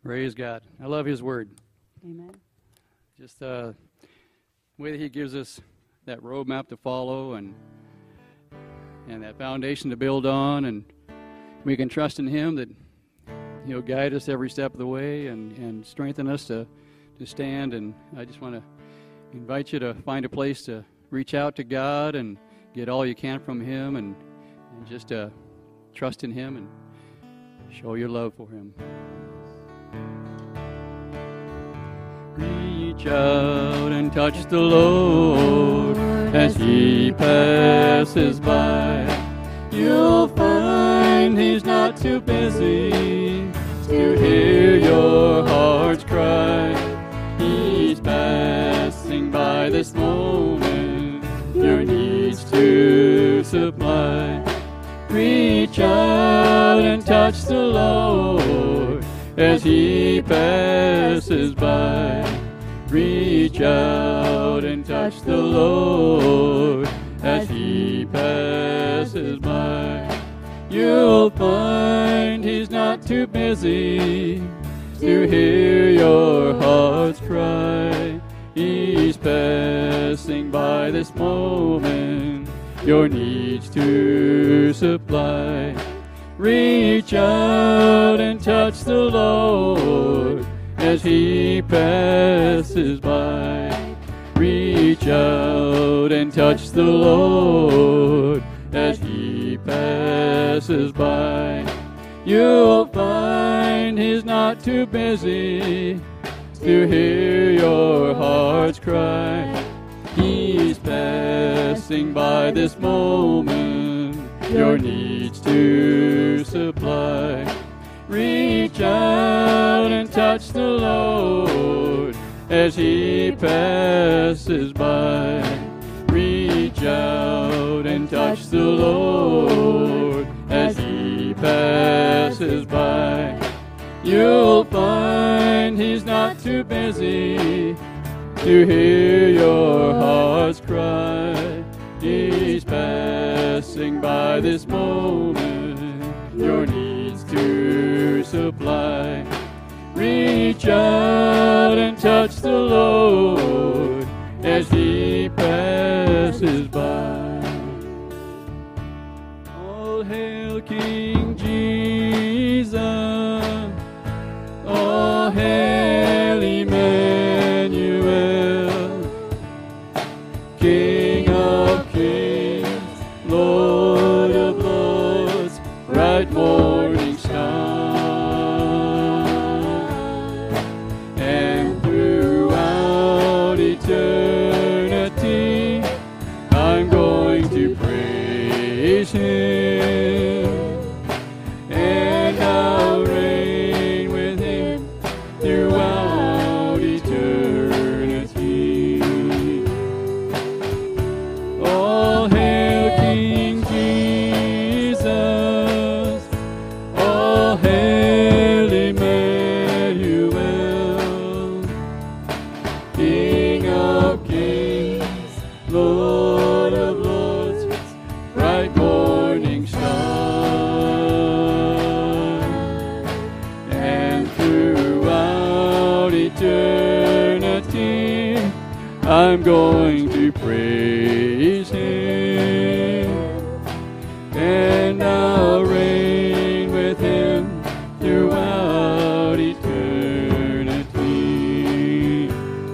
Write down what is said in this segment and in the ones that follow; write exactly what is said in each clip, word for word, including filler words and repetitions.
Praise God. I love His Word. Amen. Just uh, the way that He gives us that roadmap to follow and and that foundation to build on, and we can trust in Him that He'll guide us every step of the way and, and strengthen us to, to stand. And I just want to invite you to find a place to reach out to God and get all you can from Him, and, and just uh, trust in Him and show your love for Him. Reach out and touch the Lord as He passes by. You'll find He's not too busy to hear your heart's cry. He's passing by this moment, your needs to supply. Reach out and touch the Lord as He passes by. Reach out and touch the Lord as He passes by. You'll find He's not too busy to hear your heart's cry. He's passing by this moment, your needs to supply. Reach out and touch the Lord as He passes by. Reach out and touch the Lord as He passes by. You'll find He's not too busy to hear your heart's cry. He's passing by this moment, your needs to supply. Reach out and touch the Lord as He passes by. Reach out and touch the Lord as He passes by. You'll find He's not too busy to hear your heart's cry. He's passing by this moment, your needs to supply. Reach out and touch the Lord as He passes by. All hail King Jesus, all hail Emmanuel, King of kings, Lord of lords, bright morning star. And throughout eternity, I'm going to praise Him, and I'll reign with Him throughout eternity. All hail King Jesus, all hail Emmanuel, King of kings, Lord of lords, bright morning star. And throughout eternity, I'm going to praise Him, and I'll reign with Him throughout eternity.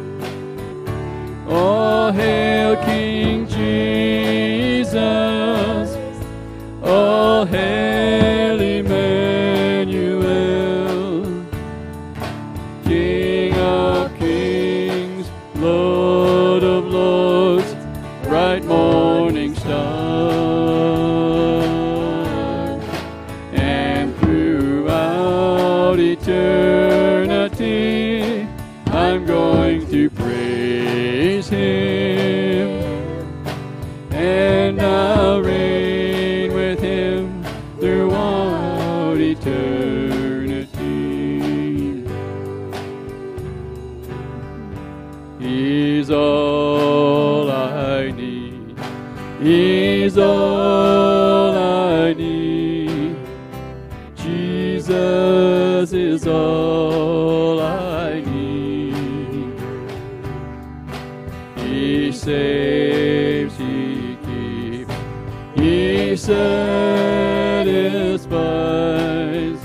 All hail King Jesus, all hail Emmanuel, King of kings, Lord of lords, bright morning star. And throughout eternity, I'm going to praise Him, and I'll reign with Him throughout eternity. He's all I need. He's all I need. Jesus is all satisfies.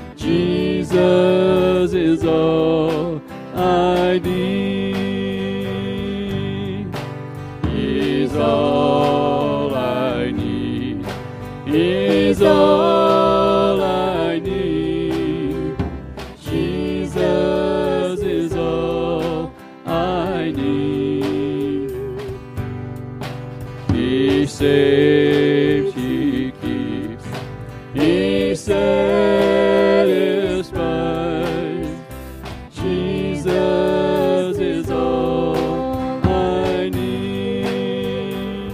Jesus is all I need. He's all I need. He's all I need. Jesus is all I need. He saves, He keeps, He satisfies. Jesus is all I need.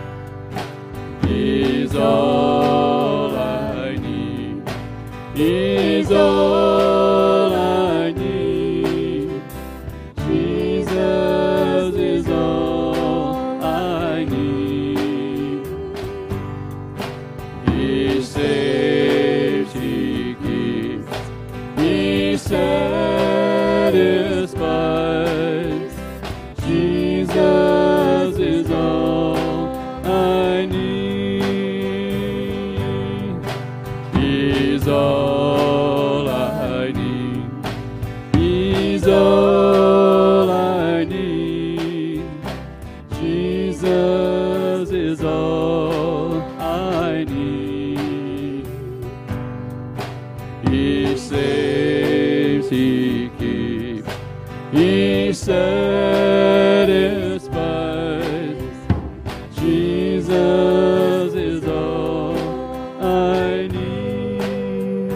He's all I need. He's all I need. Jesus is all I need. He saves, He keeps, He satisfies. Jesus is all I need. He's all I need. He's all I need. Jesus is all I need. He saves, He keeps, He satisfies. Jesus is all I need.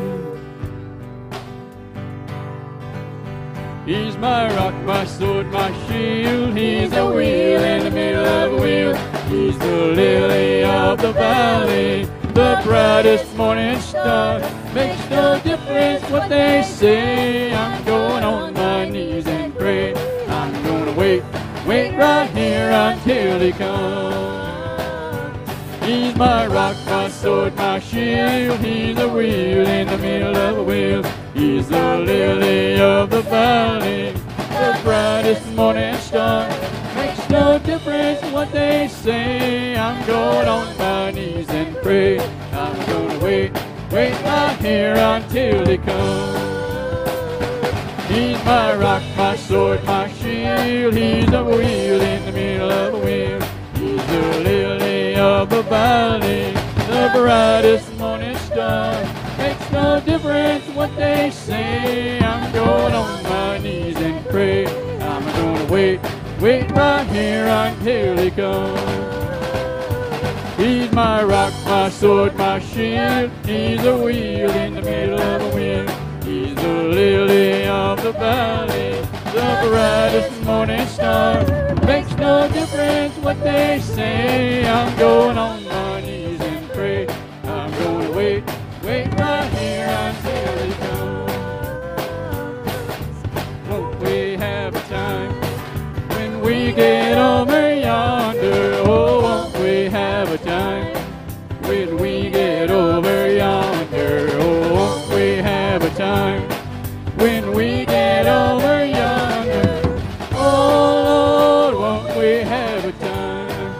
He's my rock, my sword, my shield. He's a wheel in the middle of a wheel. He's the lily of the valley, the brightest morning star. Makes no difference what they say. I'm going on my knees and pray. I'm gonna wait, wait right here until He comes. He's my rock, my sword, my shield. He's a wheel in the middle of a wheel. He's the lily of the valley, the brightest morning star. Makes no difference what they say. I'm going on my knees and pray. I'm gonna wait, wait right here until He comes. He's my rock, my sword, my shield. He's a wheel in the middle of a wheel. He's the lily of the valley, the brightest morning star. Makes no difference what they say. I'm going on my knees and pray. I'm gonna wait, wait right here until He comes. He's my rock, my sword, my shield. He's a wheel in the middle of a wheel. He's the lily of the valley, the brightest morning star. Makes no difference what they say. I'm going on my knees and pray. I'm gonna wait, wait right here until He comes. Won't we have a time when we get over yonder? Oh, won't we have a time when we get over yonder? Oh, won't we have a time when we get over yonder? Oh, Lord, won't we have a time?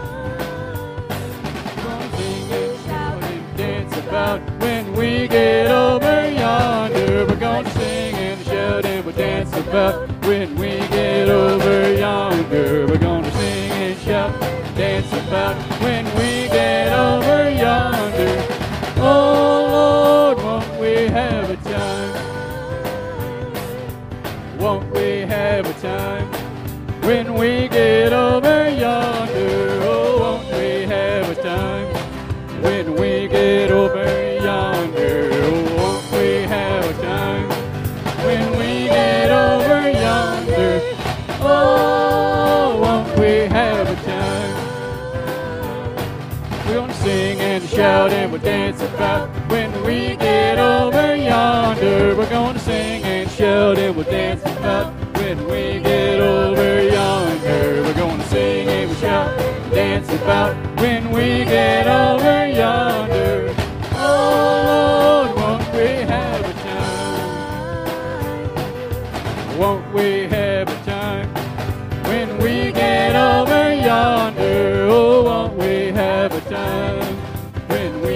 Gonna sing and shout and dance about when we get over yonder. We're gonna sing and shout and we'll dance about when we get over yonder. We're gonna sing and shout, dance about when we get over yonder. Oh, Lord, won't we have a time? Won't we have a time when we get over yonder? Oh, won't we have a time when we get over yonder? Oh, won't we have a time when we get over yonder? Oh, won't we have a time? We're gonna sing and shout and we'll dance about when we get over yonder. We're gonna sing and shout and we'll dance about when we get over yonder. We're gonna sing and we'll shout and dance about when we get over yonder. Oh, Lord, won't we have a time? Won't we have a time when we get over yonder? Oh, won't we have a time when we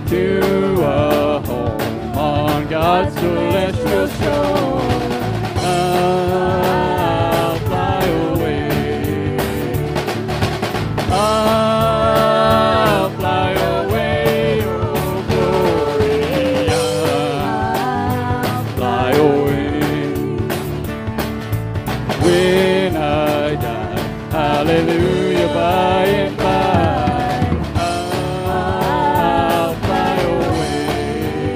to a home on God's celestial shore. I'll fly away. I'll fly away, oh glory. I'll fly away. When I die, hallelujah, by and by, I'll fly away.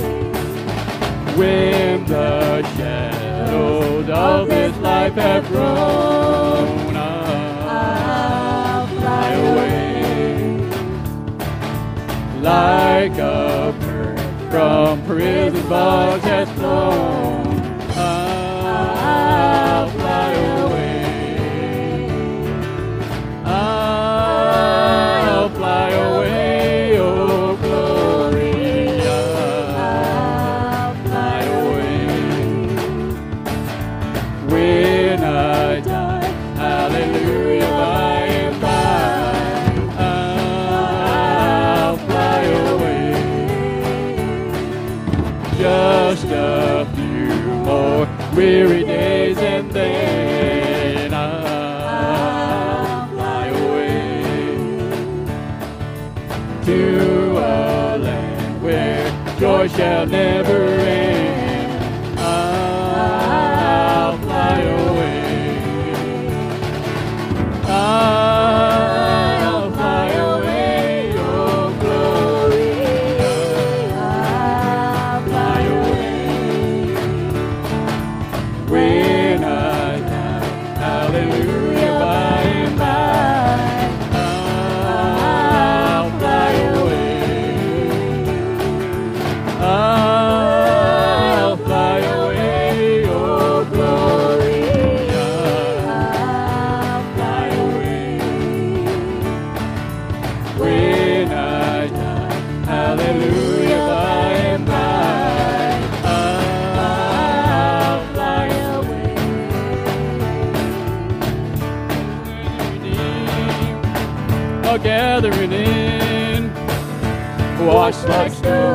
When the shadows of this life have grown, I'll fly away. Like a bird from prison bars has flown, I'll fly away. I'll fly away, oh glory. I'll fly away. When I die, hallelujah, by and by, I'll fly away. Just a few more weary days and then I'll fly away to a land where joy shall never end. I'll fly away. I'll fly away, oh glory. I'll fly away. When I die, hallelujah, by and by, I'll fly away. I'll fly away, oh glory. I'll fly away. When I die, hallelujah, by and by, I'll fly away. A gathering in, washed like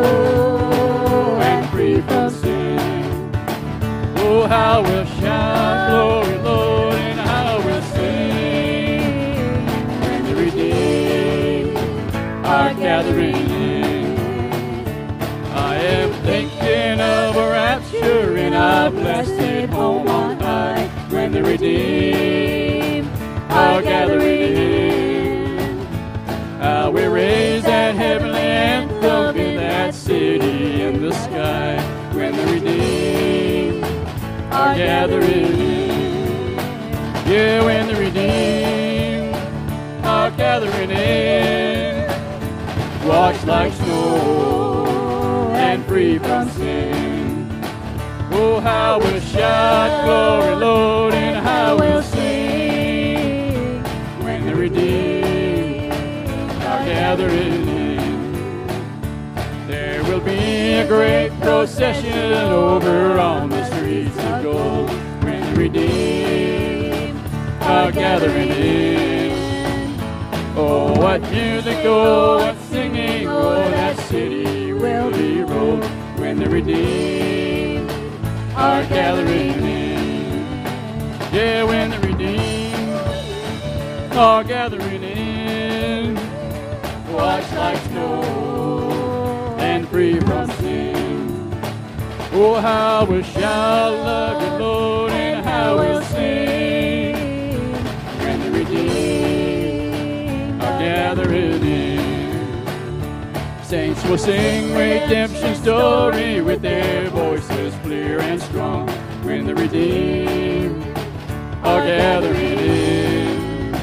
snow and free from sin. Oh, how we'll shout, glory, Lord, and how we'll sing when the redeemed are gathering in. I am thinking of a rapture in a blessed home on high when the redeemed are gathering in. How we raise that heavenly anthem in that city in the sky when the redeemed are gathering in. Yeah, when the redeemed are gathering in, washed like snow and free from sin. Oh, how we'll shout, glory, Lord, and how we'll sing when the redeemed are gathering in. There will be a great procession over on the streets of gold when the redeemed are gathering in. Oh, what music, oh, what singing, oh, that city will be rolled when the redeemed are gathering in. Yeah, when the redeemed are gathering in, washed like snow and free from sin. Oh, how we'll shout, love you, Lord, and how we'll sing when the redeemed are gathering in. Saints will sing redemption story with their voices clear and strong when the redeemed are gathering in.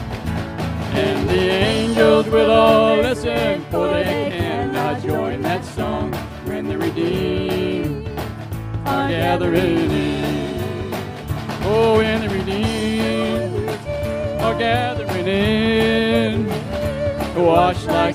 And the angels will all listen, for they cannot join that song when the redeemed are gathering in. Oh, when the redeemed are gathering in, washed like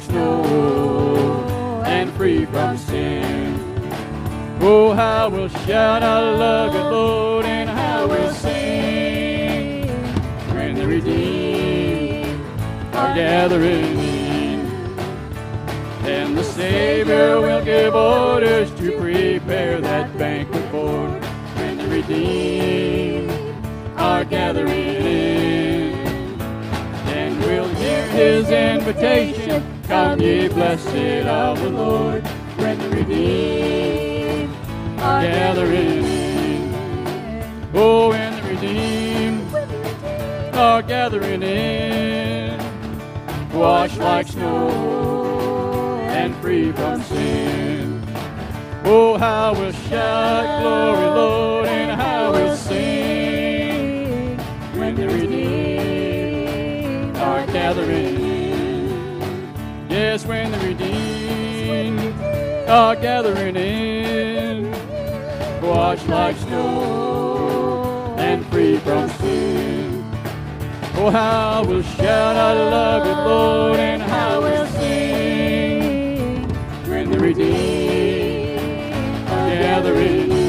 snow and free from sin. Oh, how we'll shout, I love you, Lord, and how we'll sing when the redeemed are gathering in. And the Savior will give orders to prepare that banquet board when the redeemed are gathering in. And we'll hear his invitation, come ye blessed of the Lord, when the redeemed are gathering in. Oh, when the redeemed are gathering in, washed like snow and free from sin. Oh, how we'll shout, glory, Lord, and how we'll sing when the redeemed are gathering in. Yes, when the redeemed are gathering in, washed like snow and free from sin. Oh, how we'll shout, I love it, Lord, and how we'll sing when the redeemed are gathering in.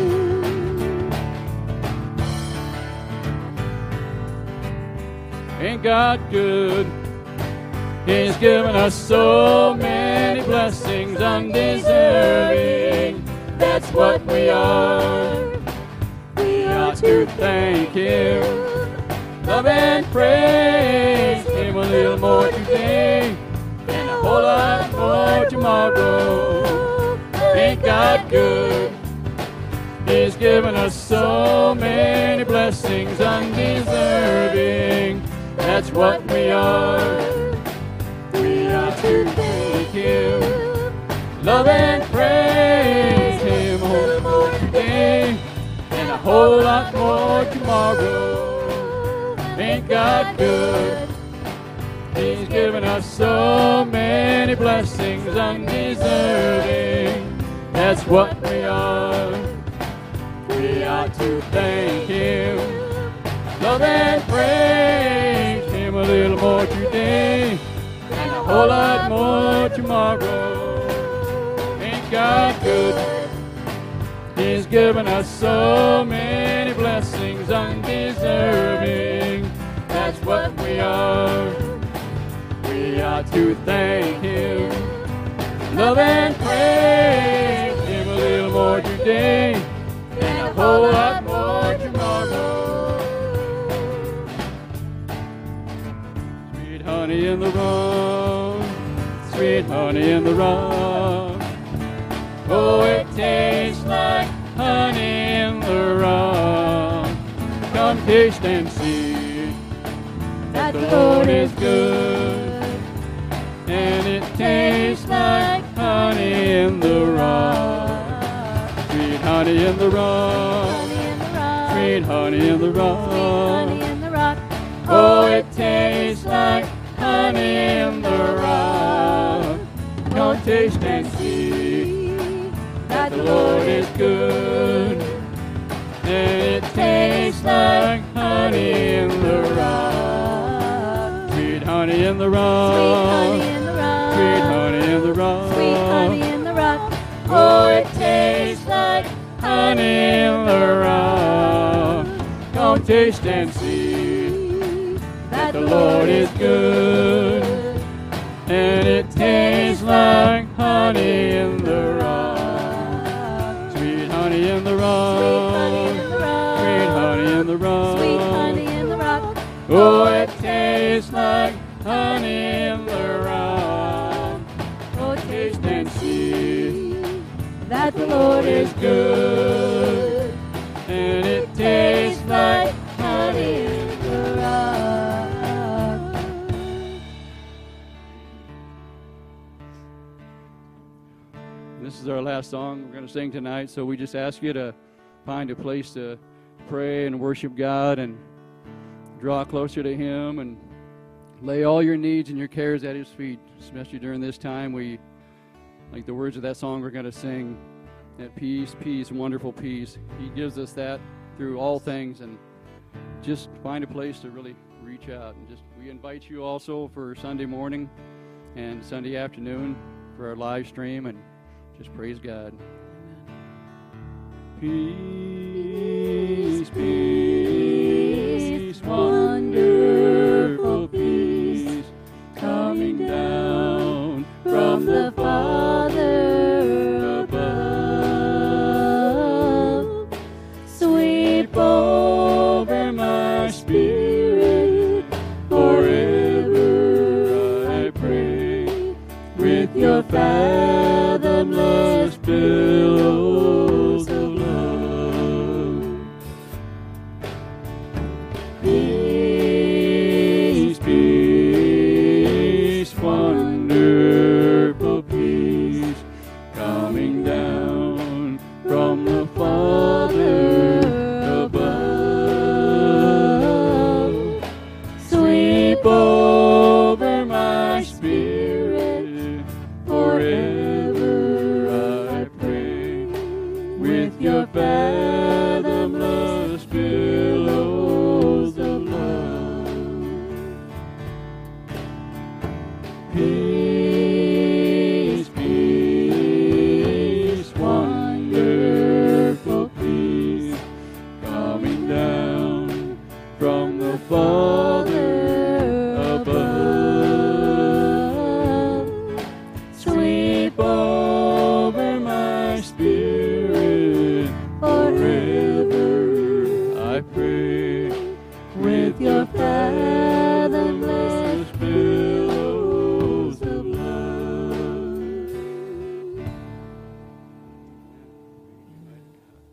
Ain't God good? He's given us so many blessings undeserving. That's what we are. We ought to thank him, love and praise him a little more today and a whole lot more tomorrow. Ain't God good? He's given us so many blessings undeserving. That's what we are. We ought to thank him, love and praise him a little more today and a whole lot more tomorrow. Ain't God good? He's given us so many blessings undeserving. That's what we are. We ought to thank him, love and praise him a little more today and a whole lot more tomorrow. Ain't God good? He's given us so many blessings undeserving. That's what we are. We ought to thank him, love and praise him a little more today and a whole lot more tomorrow. Sweet honey in the rock, sweet honey in the rock. Oh, it tastes like honey in the rock. Come taste and see that the Lord is good, and it tastes like honey in the rock. Sweet honey in the rock, sweet honey in the rock. Oh, it tastes like honey in the rock. Come taste and see that the Lord is good, and it tastes like honey in the rock. Sweet honey in the rock, sweet honey in the rock, sweet honey in the rock. Oh, it tastes like honey in the rock. Come taste and see that the Lord is good, and it tastes like honey in the rock. Sweet honey in the rock, sweet honey in the rock, sweet honey in the rock. Oh, it tastes like honey in the rock. Oh, taste and see that the Lord is good, and it tastes like honey in the rock. This is our last song we're going to sing tonight, so we just ask you to find a place to pray and worship God and draw closer to him and lay all your needs and your cares at his feet, especially during this time. We, like the words of that song we're going to sing, that peace, peace, wonderful peace. He gives us that through all things, and just find a place to really reach out. And just we invite you also for Sunday morning and Sunday afternoon for our live stream, and just praise God. Peace, peace, wonderful peace, coming down from from the Father above. Sweep over my spirit forever, I pray, with your fathomless billows of love. Peace, peace, wonderful peace, coming down from the Father above. Sweep over my spirit forever, I pray, with your fathomless billows of love. Peace.